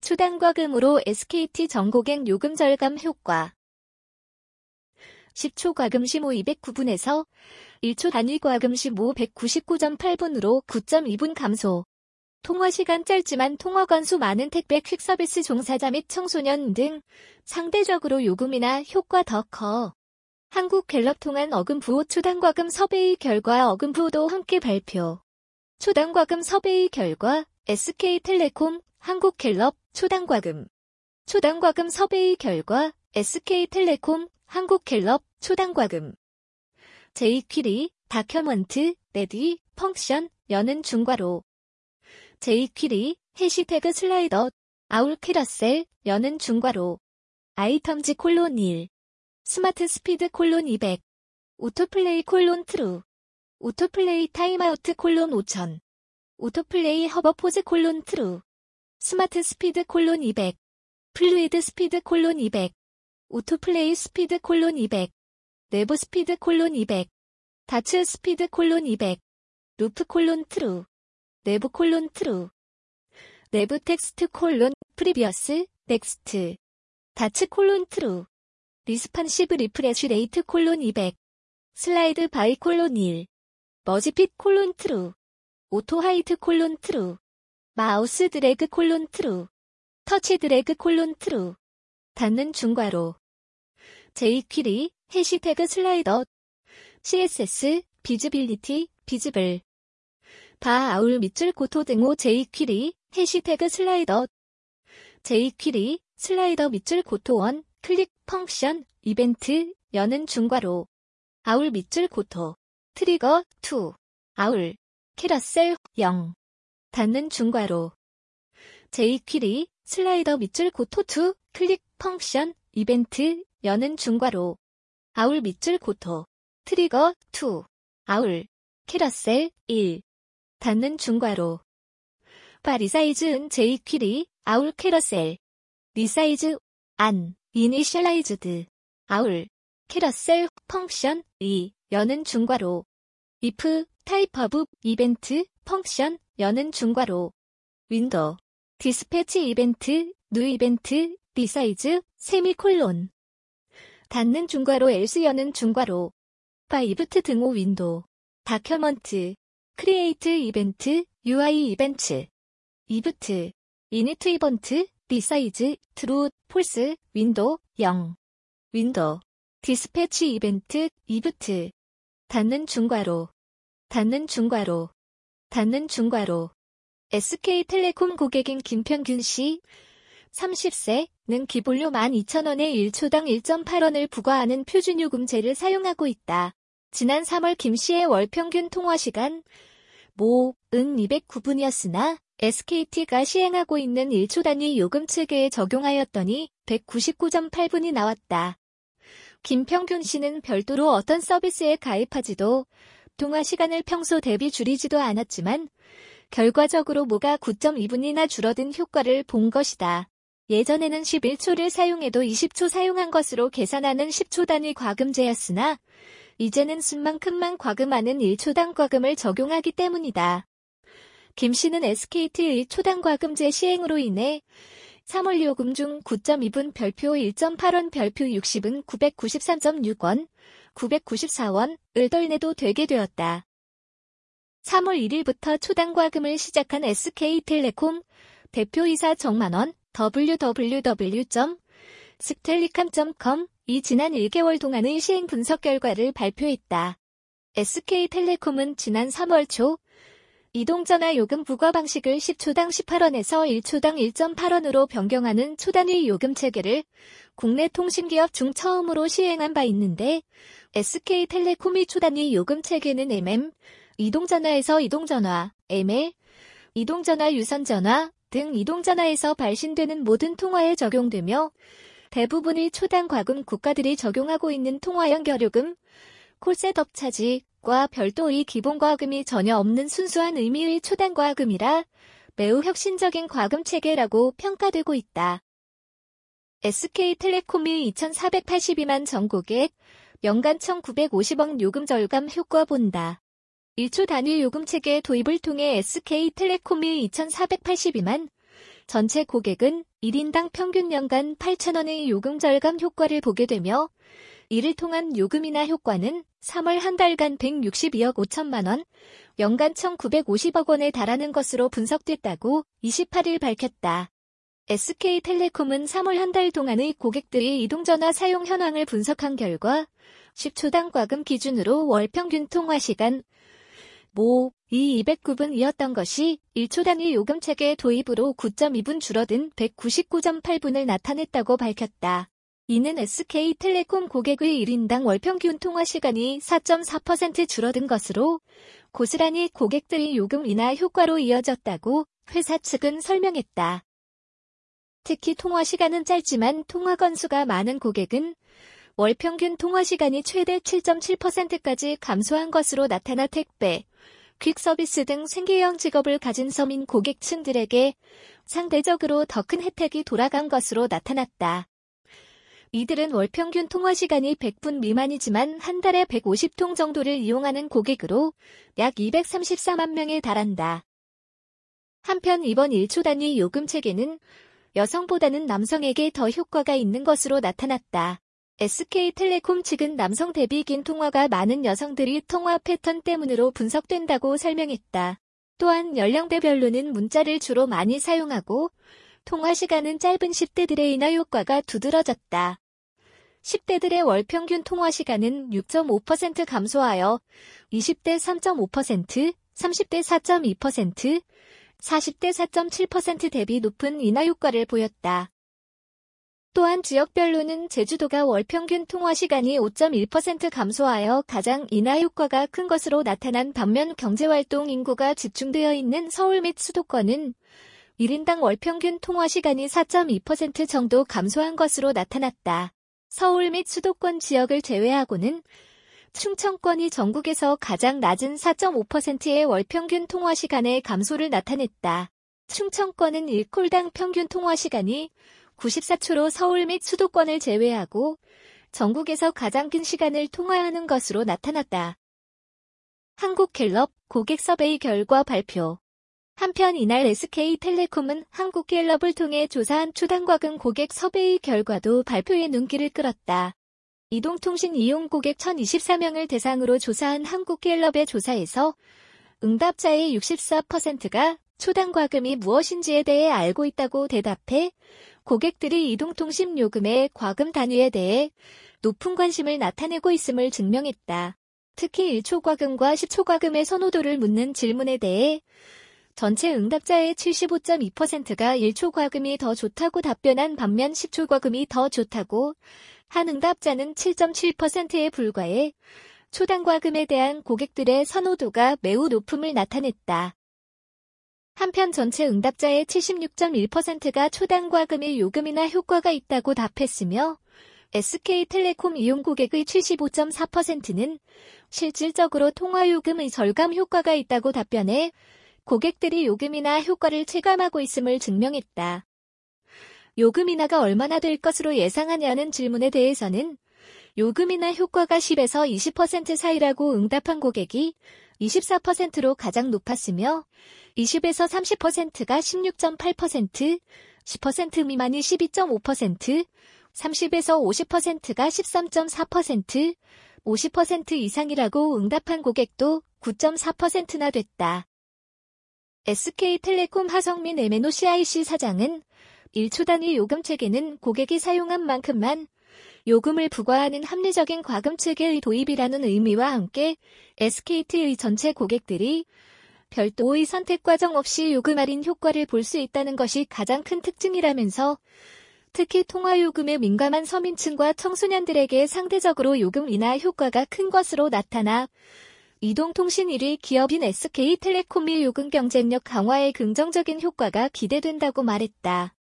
초당 과금으로 SKT 전고객 요금 절감 효과. 10초 과금 시 모 209분에서 1초 단위 과금 시 모 199.8분으로 9.2분 감소. 통화시간 짧지만 통화 건수 많은 택배 퀵서비스 종사자 및 청소년 등 상대적으로 요금이나 효과 더 커. 한국갤럽 통한 어금부호 초당과금 섭외의 결과 어금부호도 함께 발표. 초당과금 섭외의 결과 SK텔레콤, 한국갤럽, 초당과금. 초당과금 섭외의 결과 SK텔레콤, 한국갤럽, 초당과금. jQuery, 다큐먼트, 레디, 펑션, 여는 중괄호. jQuery, 해시태그 슬라이더, 아울 캐러셀, 여는 중괄호. 아이템즈 콜론 1. 스마트 스피드 콜론 200. 오토플레이 콜론 트루. 오토플레이 타임아우트 콜론 5000. 오토플레이 허버포즈 콜론 트루. 스마트 스피드 콜론 200. 플루이드 스피드 콜론 200. 오토플레이 스피드 콜론 200. 내부 스피드 콜론 200. 다츠 스피드 콜론 200. 루프 콜론 트루. 내부 콜론 트루. 내부 텍스트 콜론 프리비어스 넥스트. 다츠 콜론 트루. 리스판시브 리프레쉬 레이트 콜론 200. 슬라이드 바이 콜론 1. 머지핏 콜론 트루. 오토 하이트 콜론 트루. 마우스 드래그 콜론 트루. 터치 드래그 콜론 트루. 닫는 중괄호. jQuery, 해시태그 슬라이더. CSS, 비즈빌리티, 비즈블. 바 아울 밑줄 고토 등호 jQuery, 해시태그 슬라이더. jQuery, 슬라이더 밑줄 고토 1, 클릭, 펑션, 이벤트, 여는 중괄호. 아울 밑줄 고토. 트리거, 2. 아울. 캐러셀, 0. 닫는 중괄호. jQuery, 슬라이더 밑줄 고토 2, 클릭, 펑션, 이벤트, 여는 중괄호. 아울 밑줄 고토. 트리거, 2. 아울. 캐러셀, 1. 닫는 중괄호. 바 리사이즈은 jQuery, 아울 캐러셀. 리사이즈, 안, 이니셜라이즈드. 아울. 캐러셀, 펑션, 2. 여는 중괄호. if, 타입 오브, 이벤트, 펑션, 여는 중괄호. 윈도우. 디스패치 이벤트, 뉴 이벤트, 리사이즈, 세미콜론. 닫는 중괄호 else 여는 중괄호. 바 이브트 등호 윈도우. 다큐먼트. 크리에이트 이벤트, UI 이벤트. 이브트. 이니트 이벤트, 리사이즈, 트루, 폴스, 윈도우, 0. 윈도우. 디스패치 이벤트, 이브트. 닫는 중괄호. 닫는 중괄호. 닫는 중괄호. SK텔레콤 고객인 김평균 씨, 30세는 기본료 12,000원에 1초당 1.8원을 부과하는 표준요금제를 사용하고 있다. 지난 3월 김 씨의 월평균 통화시간 모은 209분이었으나 SKT가 시행하고 있는 1초 단위 요금 체계에 적용하였더니 199.8분이 나왔다. 김평균 씨는 별도로 어떤 서비스에 가입하지도 통화시간을 평소 대비 줄이지도 않았지만 결과적으로 모가 9.2분이나 줄어든 효과를 본 것이다. 예전에는 11초를 사용해도 20초 사용한 것으로 계산하는 10초 단위 과금제였으나 이제는 순만큼만 과금하는 1초당 과금을 적용하기 때문이다. 김 씨는 SKT의 초당 과금제 시행으로 인해 3월 요금 중 9.2분 별표 1.8원 별표 60은 993.6원, 994원을 덜 내도 되게 되었다. 3월 1일부터 초당 과금을 시작한 SK텔레콤 대표이사 정만원 www.stellicom.com이 지난 1개월 동안의 시행 분석 결과를 발표했다. SK텔레콤은 지난 3월 초 이동전화 요금 부과 방식을 10초당 18원에서 1초당 1.8원으로 변경하는 초단위 요금 체계를 국내 통신기업 중 처음으로 시행한 바 있는데 SK텔레콤의 초단위 요금 체계는 이동전화에서 이동전화, ML, 이동전화 유선전화 등 이동전화에서 발신되는 모든 통화에 적용되며 대부분의 초당 과금 국가들이 적용하고 있는 통화 연결요금, 콜셋업 차지과 별도의 기본 과금이 전혀 없는 순수한 의미의 초당 과금이라 매우 혁신적인 과금 체계라고 평가되고 있다. SK텔레콤의 2,482만 전고객, 연간 1,950억 요금 절감 효과 본다. 1초 단위 요금 체계 도입을 통해 SK텔레콤의 2,482만 전체 고객은 1인당 평균 연간 8,000원의 요금 절감 효과를 보게 되며 이를 통한 요금 인하 효과는 3월 한 달간 162억 5천만 원, 연간 1,950억 원에 달하는 것으로 분석됐다고 28일 밝혔다. SK텔레콤은 3월 한 달 동안의 고객들이 이동전화 사용 현황을 분석한 결과 10초당 과금 기준으로 월 평균 통화시간 이 209분이었던 것이 1초 단위 요금 체계 도입으로 9.2분 줄어든 199.8분을 나타냈다고 밝혔다. 이는 SK텔레콤 고객의 1인당 월 평균 통화시간이 4.4% 줄어든 것으로 고스란히 고객들이 요금 인하 효과로 이어졌다고 회사 측은 설명했다. 특히 통화시간은 짧지만 통화 건수가 많은 고객은 월 평균 통화시간이 최대 7.7%까지 감소한 것으로 나타나 택배, 퀵서비스 등 생계형 직업을 가진 서민 고객층들에게 상대적으로 더 큰 혜택이 돌아간 것으로 나타났다. 이들은 월 평균 통화시간이 100분 미만이지만 한 달에 150통 정도를 이용하는 고객으로 약 234만 명에 달한다. 한편 이번 1초 단위 요금 체계는 여성보다는 남성에게 더 효과가 있는 것으로 나타났다. SK텔레콤 측은 남성 대비 긴 통화가 많은 여성들이 통화 패턴 때문으로 분석된다고 설명했다. 또한 연령대별로는 문자를 주로 많이 사용하고 통화 시간은 짧은 10대들의 인하 효과가 두드러졌다. 10대들의 월 평균 통화 시간은 6.5% 감소하여 20대 3.5%, 30대 4.2%, 40대 4.7% 대비 높은 인하 효과를 보였다. 또한 지역별로는 제주도가 월 평균 통화 시간이 5.1% 감소하여 가장 인하 효과가 큰 것으로 나타난 반면 경제활동 인구가 집중되어 있는 서울 및 수도권은 1인당 월 평균 통화 시간이 4.2% 정도 감소한 것으로 나타났다. 서울 및 수도권 지역을 제외하고는 충청권이 전국에서 가장 낮은 4.5%의 월 평균 통화 시간의 감소를 나타냈다. 충청권은 1콜당 평균 통화 시간이 94초로 서울 및 수도권을 제외하고 전국에서 가장 긴 시간을 통화하는 것으로 나타났다. 한국갤럽 고객 서베이 결과 발표. 한편 이날 SK텔레콤은 한국갤럽을 통해 조사한 초당과금 고객 서베이 결과도 발표에 눈길을 끌었다. 이동통신 이용 고객 1,024명을 대상으로 조사한 한국갤럽의 조사에서 응답자의 64%가 초당과금이 무엇인지에 대해 알고 있다고 대답해 고객들이 이동통신 요금의 과금 단위에 대해 높은 관심을 나타내고 있음을 증명했다. 특히 1초 과금과 10초 과금의 선호도를 묻는 질문에 대해 전체 응답자의 75.2%가 1초 과금이 더 좋다고 답변한 반면 10초 과금이 더 좋다고 한 응답자는 7.7%에 불과해 초당과금에 대한 고객들의 선호도가 매우 높음을 나타냈다. 한편 전체 응답자의 76.1%가 초당과금의 요금 인하 효과가 있다고 답했으며 SK텔레콤 이용 고객의 75.4%는 실질적으로 통화요금의 절감 효과가 있다고 답변해 고객들이 요금 인하 효과를 체감하고 있음을 증명했다. 요금 인하가 얼마나 될 것으로 예상하냐는 질문에 대해서는 요금 인하 효과가 10에서 20% 사이라고 응답한 고객이 24%로 가장 높았으며 20에서 30%가 16.8%, 10% 미만이 12.5%, 30에서 50%가 13.4%, 50% 이상이라고 응답한 고객도 9.4%나 됐다. SK텔레콤 하성민 MNOCIC 사장은 1초 단위 요금 체계는 고객이 사용한 만큼만 요금을 부과하는 합리적인 과금 체계의 도입이라는 의미와 함께 SKT의 전체 고객들이 별도의 선택 과정 없이 요금 할인 효과를 볼 수 있다는 것이 가장 큰 특징이라면서 특히 통화요금에 민감한 서민층과 청소년들에게 상대적으로 요금 인하 효과가 큰 것으로 나타나 이동통신 1위 기업인 SK텔레콤의 요금 경쟁력 강화에 긍정적인 효과가 기대된다고 말했다.